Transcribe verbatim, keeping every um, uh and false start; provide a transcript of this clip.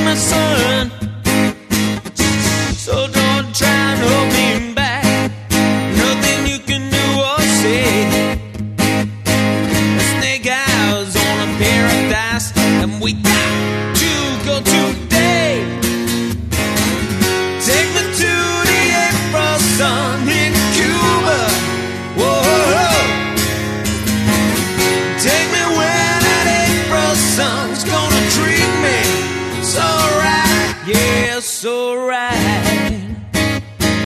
my son. So don't try and hold me back. Nothing you can do or say. A snake eyes on a pair of dice, and we die.